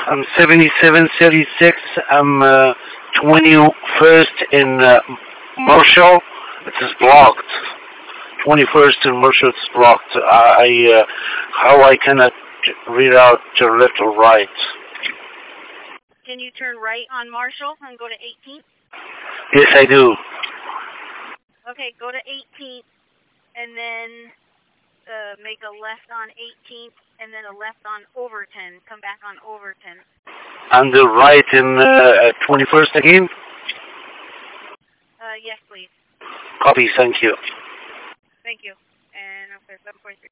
I'm 7736. I'm 21st in Marshall. It is blocked. 21st in Marshall is blocked. How I cannot read out to left or right. Can you turn right on Marshall and go to 18th? Yes, I do. Okay, go to 18th and then make a left on 18th and then a left on Overton. Come back on Overton. On the right in 21st again? Yes, please. Copy, thank you. Thank you. And okay, 7.3.